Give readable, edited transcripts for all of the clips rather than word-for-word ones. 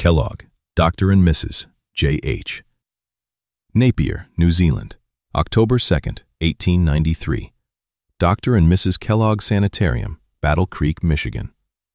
Kellogg, Dr. and Mrs. J.H. Napier, New Zealand, October 2nd, 1893. Dr. and Mrs. Kellogg Sanitarium, Battle Creek, Michigan.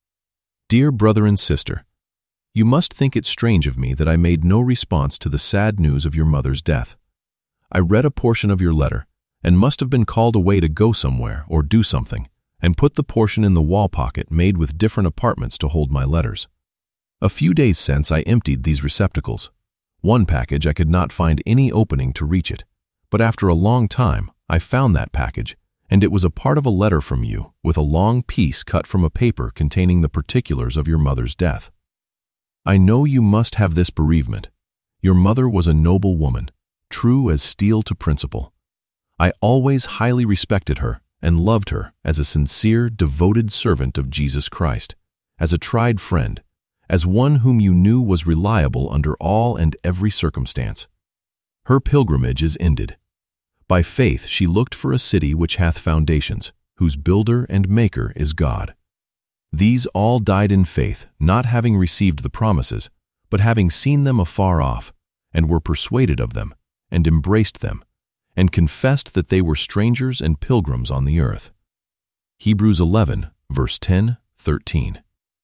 Dear brother and sister, you must think it strange of me that I made no response to the sad news of your mother's death. I read a portion of your letter and must have been called away to go somewhere or do something, and put the portion in the wall pocket made with different apartments to hold my letters. A few days since I emptied these receptacles. One package I could not find any opening to reach it, but after a long time I found that package, and it was a part of a letter from you with a long piece cut from a paper containing the particulars of your mother's death. I know you must have this bereavement. Your mother was a noble woman, true as steel to principle. I always highly respected her and loved her as a sincere, devoted servant of Jesus Christ, as a tried friend, as one whom you knew was reliable under all and every circumstance. Her pilgrimage is ended. By faith she looked for a city which hath foundations, whose builder and maker is God. These all died in faith, not having received the promises, but having seen them afar off, and were persuaded of them, and embraced them, and confessed that they were strangers and pilgrims on the earth. Hebrews 11, verse 10-13.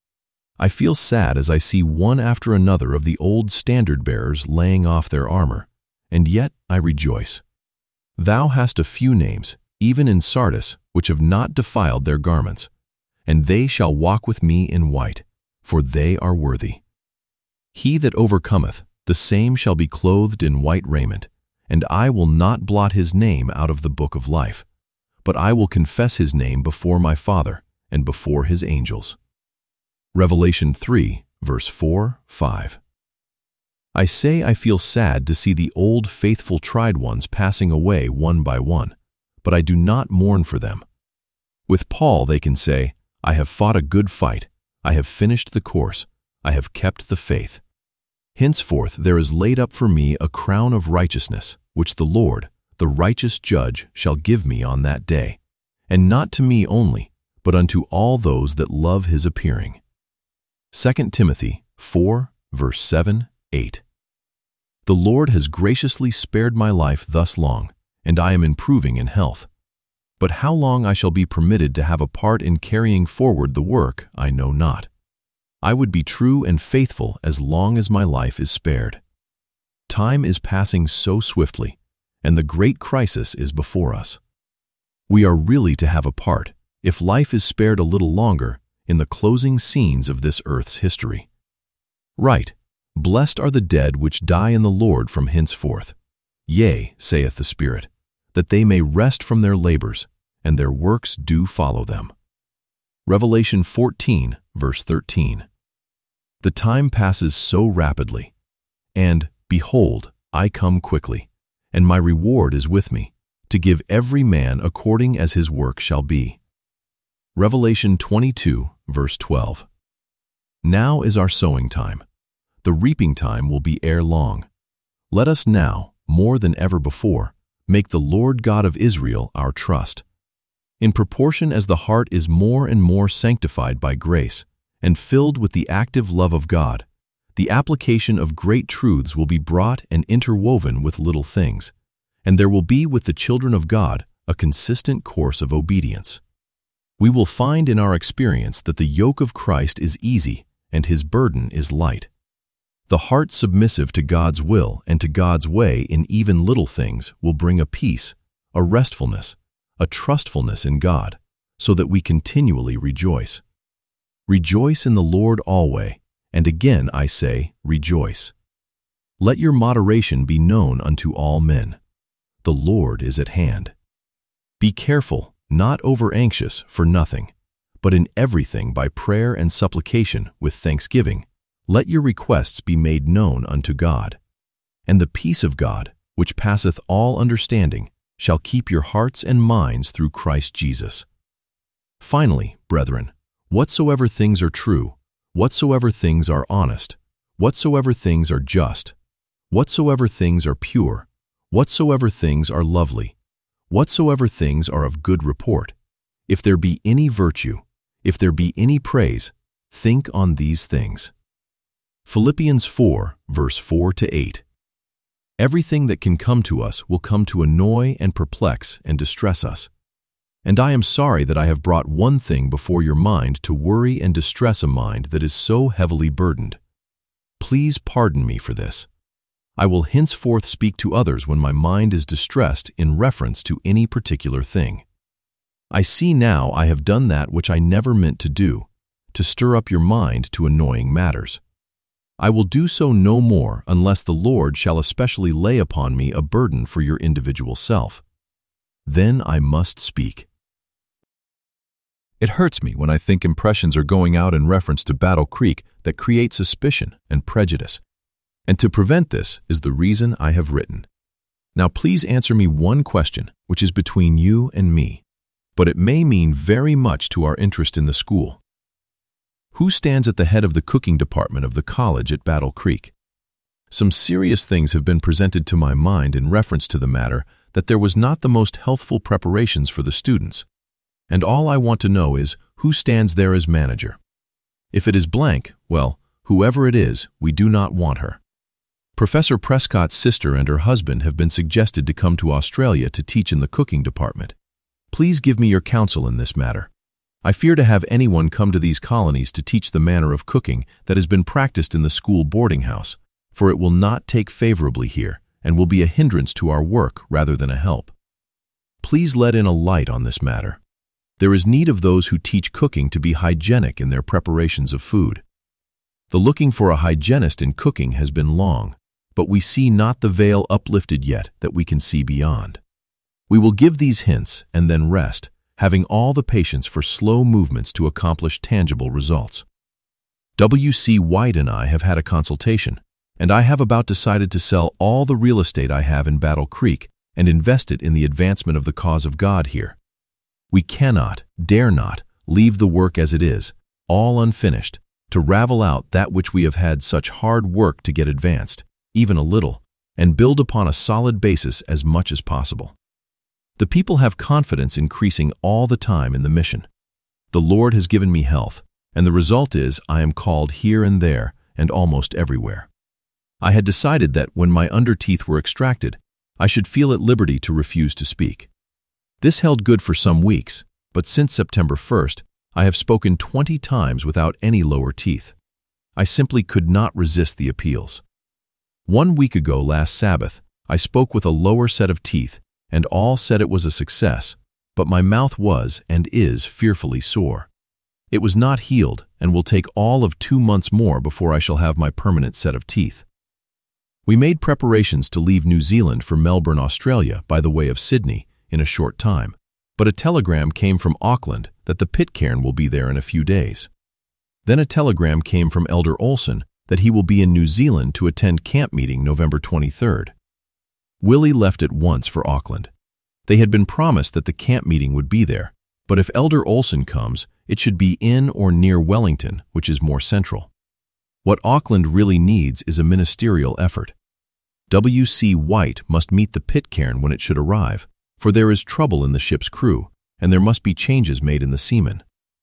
I feel sad as I see one after another of the old standard-bearers laying off their armor, and yet I rejoice. Thou hast a few names, even in Sardis, which have not defiled their garments, and they shall walk with me in white, for they are worthy. He that overcometh, the same shall be clothed in white raiment, and I will not blot his name out of the book of life, but I will confess his name before my Father and before his angels. Revelation 3, verse 4-5. I say I feel sad to see the old faithful tried ones passing away one by one, but I do not mourn for them. With Paul they can say, I have fought a good fight, I have finished the course, I have kept the faith. Henceforth there is laid up for me a crown of righteousness, which the Lord, the righteous judge, shall give me on that day, and not to me only, but unto all those that love his appearing. 2 Timothy 4, verse 7-8. The Lord has graciously spared my life thus long, and I am improving in health. But how long I shall be permitted to have a part in carrying forward the work, I know not. I would be true and faithful as long as my life is spared. Time is passing so swiftly, and the great crisis is before us. We are really to have a part, if life is spared a little longer, in the closing scenes of this earth's history. Right, blessed are the dead which die in the Lord from henceforth. Yea, saith the Spirit, that they may rest from their labors, and their works do follow them. Revelation 14, verse 13. The time passes so rapidly, and, behold, I come quickly, and my reward is with me, to give every man according as his work shall be. Revelation 22, verse 12. Now is our sowing time. The reaping time will be ere long. Let us now, more than ever before, make the Lord God of Israel our trust. In proportion as the heart is more and more sanctified by grace and filled with the active love of God, the application of great truths will be brought and interwoven with little things, and there will be with the children of God a consistent course of obedience. We will find in our experience that the yoke of Christ is easy and his burden is light. The heart submissive to God's will and to God's way in even little things will bring a peace, a restfulness, a trustfulness in God, so that we continually rejoice. Rejoice in the Lord always, and again I say, rejoice. Let your moderation be known unto all men. The Lord is at hand. Be careful, not over-anxious for nothing, but in everything by prayer and supplication with thanksgiving, let your requests be made known unto God. And the peace of God, which passeth all understanding, shall keep your hearts and minds through Christ Jesus. Finally, brethren, whatsoever things are true, whatsoever things are honest, whatsoever things are just, whatsoever things are pure, whatsoever things are lovely, whatsoever things are of good report, if there be any virtue, if there be any praise, think on these things. Philippians 4, verse 4-8. Everything that can come to us will come to annoy and perplex and distress us. And I am sorry that I have brought one thing before your mind to worry and distress a mind that is so heavily burdened. Please pardon me for this. I will henceforth speak to others when my mind is distressed in reference to any particular thing. I see now I have done that which I never meant to do, to stir up your mind to annoying matters. I will do so no more unless the Lord shall especially lay upon me a burden for your individual self. Then I must speak. It hurts me when I think impressions are going out in reference to Battle Creek that create suspicion and prejudice. And to prevent this is the reason I have written. Now please answer me one question, which is between you and me, but it may mean very much to our interest in the school. Who stands at the head of the cooking department of the college at Battle Creek? Some serious things have been presented to my mind in reference to the matter that there was not the most healthful preparations for the students. And all I want to know is who stands there as manager. If it is blank, well, whoever it is, we do not want her. Professor Prescott's sister and her husband have been suggested to come to Australia to teach in the cooking department. Please give me your counsel in this matter. I fear to have anyone come to these colonies to teach the manner of cooking that has been practiced in the school boarding house, for it will not take favorably here and will be a hindrance to our work rather than a help. Please let in a light on this matter. There is need of those who teach cooking to be hygienic in their preparations of food. The looking for a hygienist in cooking has been long, but we see not the veil uplifted yet that we can see beyond. We will give these hints and then rest, having all the patience for slow movements to accomplish tangible results. W.C. White and I have had a consultation, and I have about decided to sell all the real estate I have in Battle Creek and invest it in the advancement of the cause of God here. We cannot, dare not, leave the work as it is, all unfinished, to ravel out that which we have had such hard work to get advanced, even a little, and build upon a solid basis as much as possible. The people have confidence increasing all the time in the mission. The Lord has given me health, and the result is I am called here and there and almost everywhere. I had decided that when my underteeth were extracted, I should feel at liberty to refuse to speak. This held good for some weeks, but since September 1st, I have spoken 20 times without any lower teeth. I simply could not resist the appeals. 1 week ago last Sabbath, I spoke with a lower set of teeth, and all said it was a success, but my mouth was and is fearfully sore. It was not healed and will take all of 2 months more before I shall have my permanent set of teeth. We made preparations to leave New Zealand for Melbourne, Australia by the way of Sydney in a short time, but a telegram came from Auckland that the Pitcairn will be there in a few days. Then a telegram came from Elder Olson that he will be in New Zealand to attend camp meeting November 23rd. Willie left at once for Auckland. They had been promised that the camp meeting would be there, but if Elder Olson comes, it should be in or near Wellington, which is more central. What Auckland really needs is a ministerial effort. W.C. White must meet the Pitcairn when it should arrive, for there is trouble in the ship's crew, and there must be changes made in the seamen.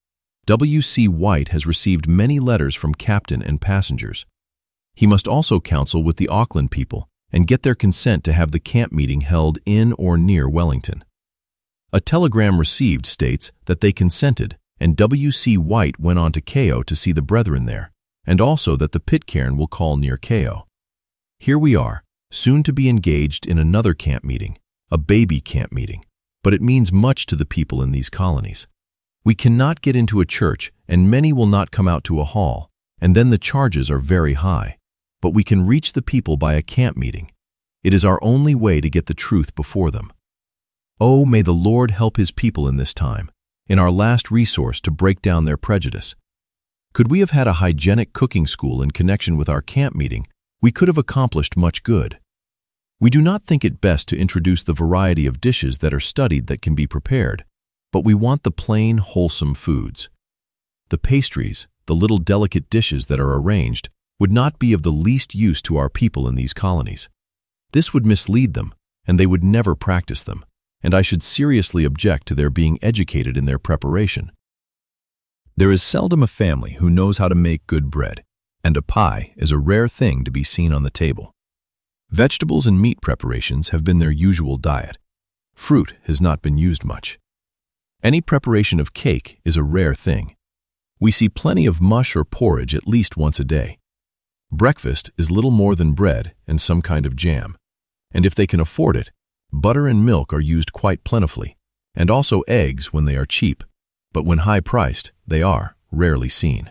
W.C. White has received many letters from captain and passengers. He must also counsel with the Auckland people and get their consent to have the camp meeting held in or near Wellington. A telegram received states that they consented, and W.C. White went on to Kao to see the brethren there, and also that the Pitcairn will call near Kao. Here we are, soon to be engaged in another camp meeting, a baby camp meeting, but it means much to the people in these colonies. We cannot get into a church, and many will not come out to a hall, and then the charges are very high. But we can reach the people by a camp meeting. It is our only way to get the truth before them. Oh, may the Lord help His people in this time, in our last resource to break down their prejudice. Could we have had a hygienic cooking school in connection with our camp meeting, we could have accomplished much good. We do not think it best to introduce the variety of dishes that are studied that can be prepared, but we want the plain, wholesome foods. The pastries, the little delicate dishes that are arranged, would not be of the least use to our people in these colonies. This would mislead them, and they would never practice them, and I should seriously object to their being educated in their preparation. There is seldom a family who knows how to make good bread, and a pie is a rare thing to be seen on the table. Vegetables and meat preparations have been their usual diet. Fruit has not been used much. Any preparation of cake is a rare thing. We see plenty of mush or porridge at least once a day. Breakfast is little more than bread and some kind of jam, and if they can afford it, butter and milk are used quite plentifully, and also eggs when they are cheap, but when high-priced, they are rarely seen.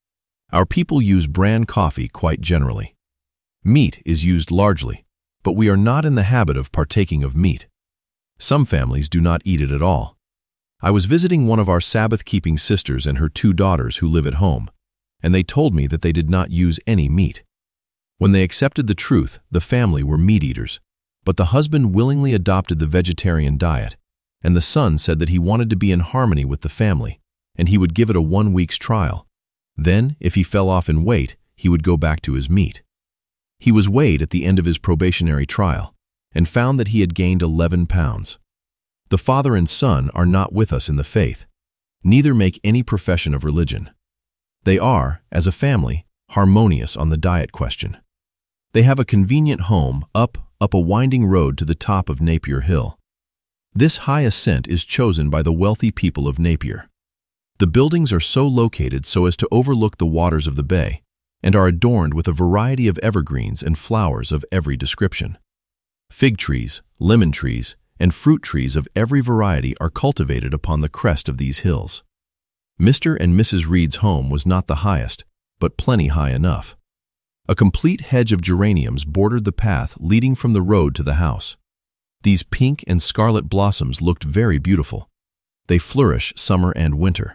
Our people use bran coffee quite generally. Meat is used largely, but we are not in the habit of partaking of meat. Some families do not eat it at all. I was visiting one of our Sabbath-keeping sisters and her 2 daughters who live at home, and they told me that they did not use any meat. When they accepted the truth, the family were meat-eaters, but the husband willingly adopted the vegetarian diet, and the son said that he wanted to be in harmony with the family, and he would give it a 1 week's trial. Then, if he fell off in weight, he would go back to his meat. He was weighed at the end of his probationary trial, and found that he had gained 11 pounds. The father and son are not with us in the faith, neither make any profession of religion. They are, as a family, harmonious on the diet question. They have a convenient home up a winding road to the top of Napier Hill. This high ascent is chosen by the wealthy people of Napier. The buildings are so located so as to overlook the waters of the bay, and are adorned with a variety of evergreens and flowers of every description. Fig trees, lemon trees, and fruit trees of every variety are cultivated upon the crest of these hills. Mr. and Mrs. Reed's home was not the highest, but plenty high enough. A complete hedge of geraniums bordered the path leading from the road to the house. These pink and scarlet blossoms looked very beautiful. They flourish summer and winter.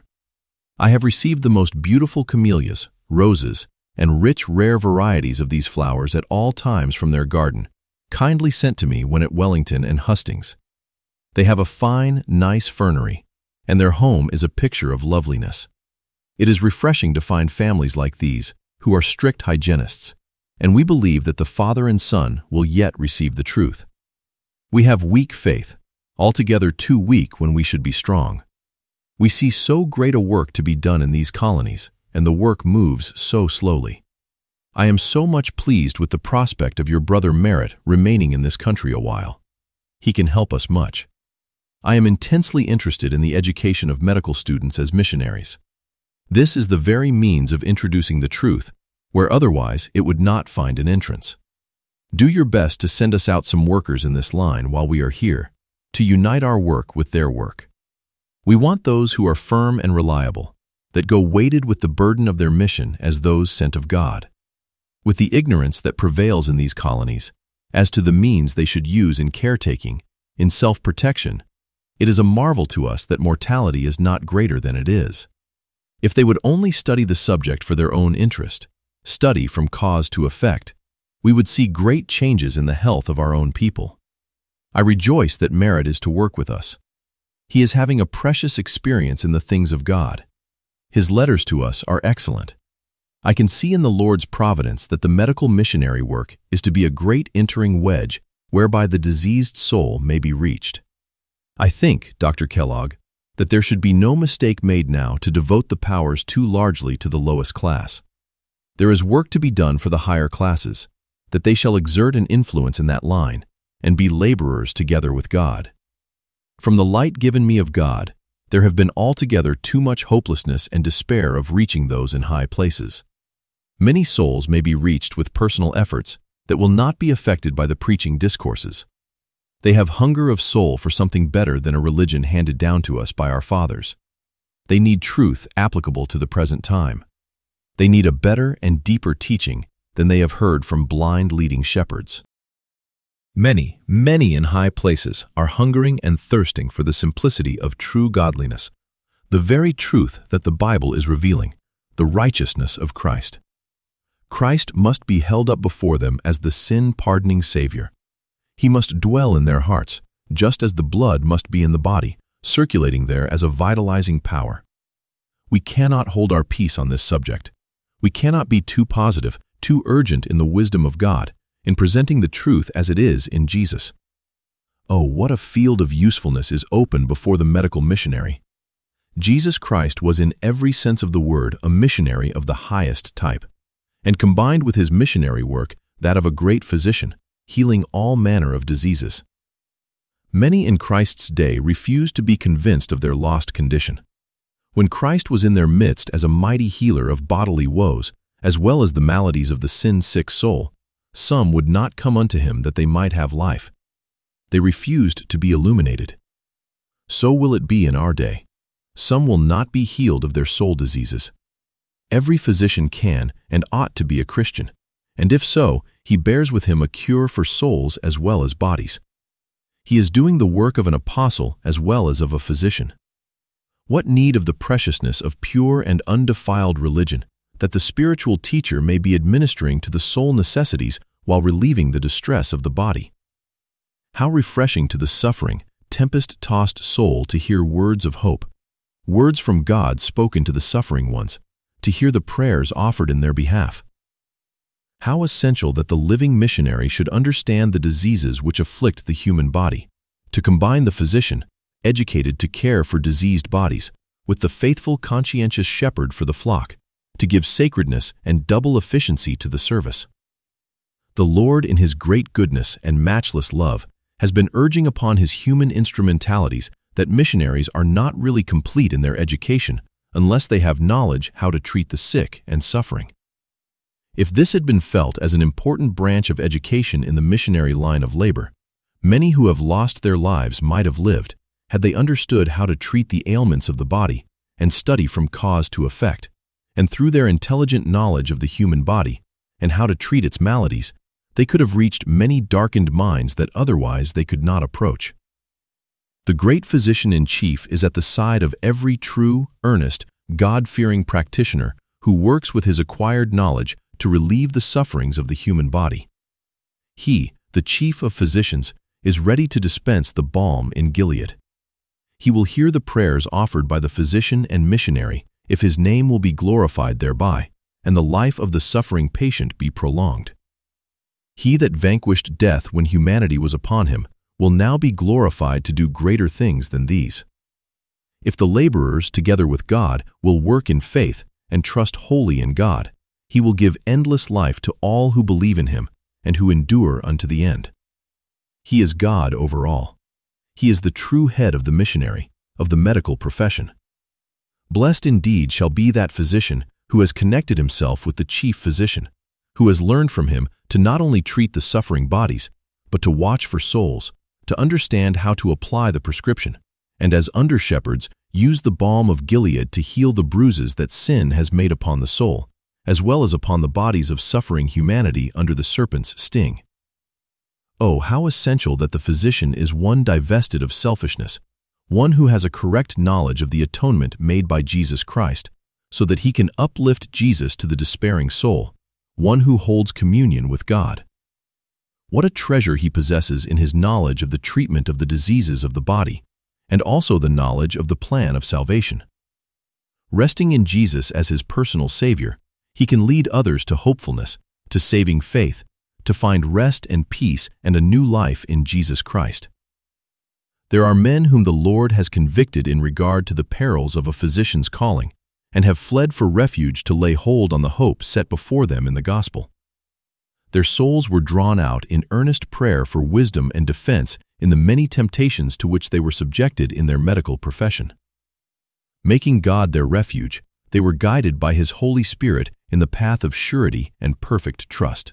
I have received the most beautiful camellias, roses, and rich, rare varieties of these flowers at all times from their garden, kindly sent to me when at Wellington and Hustings. They have a fine, nice fernery, and their home is a picture of loveliness. It is refreshing to find families like these, who are strict hygienists, and we believe that the father and son will yet receive the truth. We have weak faith, altogether too weak when we should be strong. We see so great a work to be done in these colonies, and the work moves so slowly. I am so much pleased with the prospect of your brother Merritt remaining in this country a while. He can help us much. I am intensely interested in the education of medical students as missionaries. This is the very means of introducing the truth, where otherwise it would not find an entrance. Do your best to send us out some workers in this line while we are here, to unite our work with their work. We want those who are firm and reliable, that go weighted with the burden of their mission as those sent of God. With the ignorance that prevails in these colonies, as to the means they should use in caretaking, in self-protection, it is a marvel to us that mortality is not greater than it is. If they would only study the subject for their own interest, study from cause to effect, we would see great changes in the health of our own people. I rejoice that Merritt is to work with us. He is having a precious experience in the things of God. His letters to us are excellent. I can see in the Lord's providence that the medical missionary work is to be a great entering wedge whereby the diseased soul may be reached. I think, Dr. Kellogg, that there should be no mistake made now to devote the powers too largely to the lowest class. There is work to be done for the higher classes, that they shall exert an influence in that line, and be laborers together with God. From the light given me of God, there have been altogether too much hopelessness and despair of reaching those in high places. Many souls may be reached with personal efforts that will not be affected by the preaching discourses. They have hunger of soul for something better than a religion handed down to us by our fathers. They need truth applicable to the present time. They need a better and deeper teaching than they have heard from blind leading shepherds. Many, many in high places are hungering and thirsting for the simplicity of true godliness, the very truth that the Bible is revealing, the righteousness of Christ. Christ must be held up before them as the sin-pardoning Savior. He must dwell in their hearts, just as the blood must be in the body, circulating there as a vitalizing power. We cannot hold our peace on this subject. We cannot be too positive, too urgent in the wisdom of God, in presenting the truth as it is in Jesus. Oh, what a field of usefulness is open before the medical missionary. Jesus Christ was in every sense of the word a missionary of the highest type, and combined with his missionary work that of a great physician, healing all manner of diseases. Many in Christ's day refused to be convinced of their lost condition. When Christ was in their midst as a mighty healer of bodily woes, as well as the maladies of the sin-sick soul, some would not come unto him that they might have life. They refused to be illuminated. So will it be in our day. Some will not be healed of their soul diseases. Every physician can and ought to be a Christian, and if so, he bears with him a cure for souls as well as bodies. He is doing the work of an apostle as well as of a physician. What need of the preciousness of pure and undefiled religion, that the spiritual teacher may be administering to the soul necessities while relieving the distress of the body? How refreshing to the suffering, tempest-tossed soul to hear words of hope, words from God spoken to the suffering ones, to hear the prayers offered in their behalf. How essential that the living missionary should understand the diseases which afflict the human body, to combine the physician, educated to care for diseased bodies, with the faithful conscientious shepherd for the flock, to give sacredness and double efficiency to the service. The Lord, in his great goodness and matchless love, has been urging upon his human instrumentalities that missionaries are not really complete in their education unless they have knowledge how to treat the sick and suffering. If this had been felt as an important branch of education in the missionary line of labor, many who have lost their lives might have lived, had they understood how to treat the ailments of the body and study from cause to effect, and through their intelligent knowledge of the human body and how to treat its maladies, they could have reached many darkened minds that otherwise they could not approach. The great physician-in-chief is at the side of every true, earnest, God-fearing practitioner who works with his acquired knowledge to relieve the sufferings of the human body. He, the chief of physicians, is ready to dispense the balm in Gilead. He will hear the prayers offered by the physician and missionary if his name will be glorified thereby, and the life of the suffering patient be prolonged. He that vanquished death when humanity was upon him will now be glorified to do greater things than these. If the laborers, together with God, will work in faith and trust wholly in God, he will give endless life to all who believe in him and who endure unto the end. He is God over all. He is the true head of the missionary, of the medical profession. Blessed indeed shall be that physician who has connected himself with the chief physician, who has learned from him to not only treat the suffering bodies, but to watch for souls, to understand how to apply the prescription, and as under-shepherds use the balm of Gilead to heal the bruises that sin has made upon the soul, as well as upon the bodies of suffering humanity under the serpent's sting. Oh, how essential that the physician is one divested of selfishness, one who has a correct knowledge of the atonement made by Jesus Christ, so that he can uplift Jesus to the despairing soul, one who holds communion with God. What a treasure he possesses in his knowledge of the treatment of the diseases of the body, and also the knowledge of the plan of salvation. Resting in Jesus as his personal Savior, he can lead others to hopefulness, to saving faith, to find rest and peace and a new life in Jesus Christ. There are men whom the Lord has convicted in regard to the perils of a physician's calling, and have fled for refuge to lay hold on the hope set before them in the gospel. Their souls were drawn out in earnest prayer for wisdom and defense in the many temptations to which they were subjected in their medical profession. Making God their refuge, they were guided by his Holy Spirit in the path of surety and perfect trust.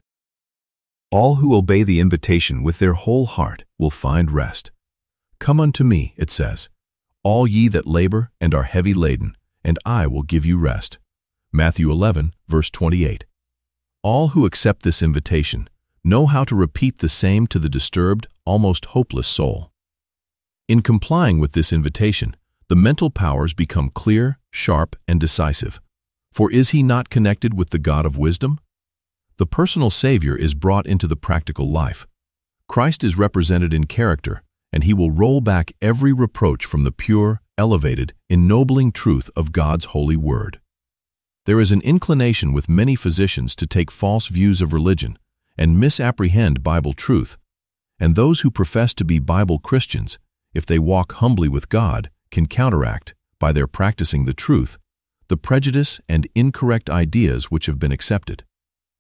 All who obey the invitation with their whole heart will find rest. Come unto me, it says, all ye that labor and are heavy laden, and I will give you rest. Matthew 11, verse 28. All who accept this invitation know how to repeat the same to the disturbed, almost hopeless soul. In complying with this invitation, the mental powers become clear, sharp, and decisive. For is he not connected with the God of wisdom? The personal Savior is brought into the practical life. Christ is represented in character, and he will roll back every reproach from the pure, elevated, ennobling truth of God's holy word. There is an inclination with many physicians to take false views of religion and misapprehend Bible truth, and those who profess to be Bible Christians, if they walk humbly with God, can counteract, by their practicing the truth, the prejudice and incorrect ideas which have been accepted.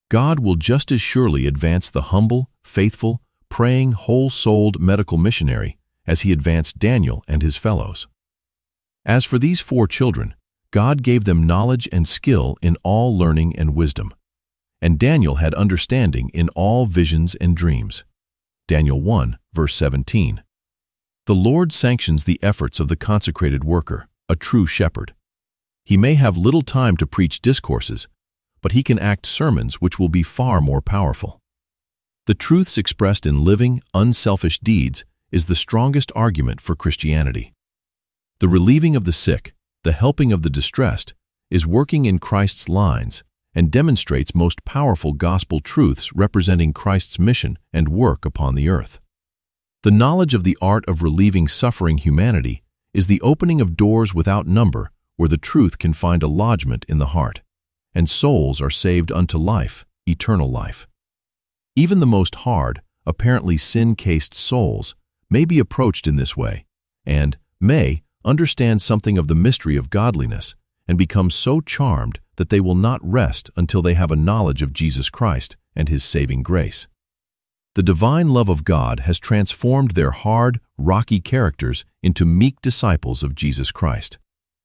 God will just as surely advance the humble, faithful, praying, whole-souled medical missionary as he advanced Daniel and his fellows. As for these 4 children, God gave them knowledge and skill in all learning and wisdom. And Daniel had understanding in all visions and dreams. Daniel 1, verse 17. The Lord sanctions the efforts of the consecrated worker, a true shepherd. He may have little time to preach discourses, but he can act sermons which will be far more powerful. The truths expressed in living, unselfish deeds is the strongest argument for Christianity. The relieving of the sick, the helping of the distressed, is working in Christ's lines and demonstrates most powerful gospel truths representing Christ's mission and work upon the earth. The knowledge of the art of relieving suffering humanity is the opening of doors without number where the truth can find a lodgment in the heart, and souls are saved unto life, eternal life. Even the most hard, apparently sin-cased souls may be approached in this way and may understand something of the mystery of godliness and become so charmed that they will not rest until they have a knowledge of Jesus Christ and His saving grace. The divine love of God has transformed their hard, rocky characters into meek disciples of Jesus Christ.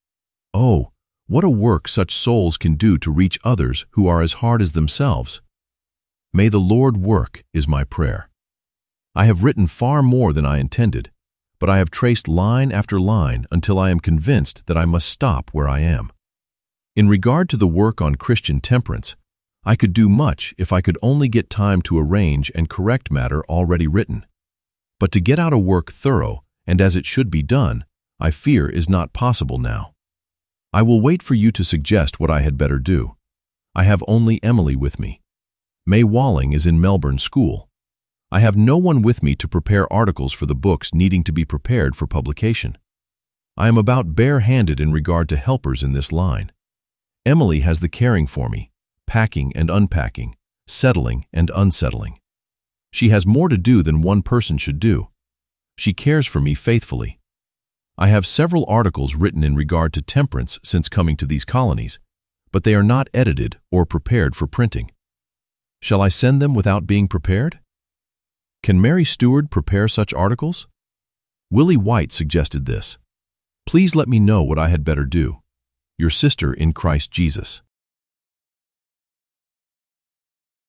Oh, what a work such souls can do to reach others who are as hard as themselves. May the Lord work, is my prayer. I have written far more than I intended, but I have traced line after line until I am convinced that I must stop where I am. In regard to the work on Christian temperance, I could do much if I could only get time to arrange and correct matter already written. But to get out a work thorough and as it should be done, I fear is not possible now. I will wait for you to suggest what I had better do. I have only Emily with me. May Walling is in Melbourne School. I have no one with me to prepare articles for the books needing to be prepared for publication. I am about bare-handed in regard to helpers in this line. Emily has the caring for me, packing and unpacking, settling and unsettling. She has more to do than one person should do. She cares for me faithfully. I have several articles written in regard to temperance since coming to these colonies, but they are not edited or prepared for printing. Shall I send them without being prepared? Can Mary Stewart prepare such articles? Willie White suggested this. Please let me know what I had better do. Your sister in Christ Jesus.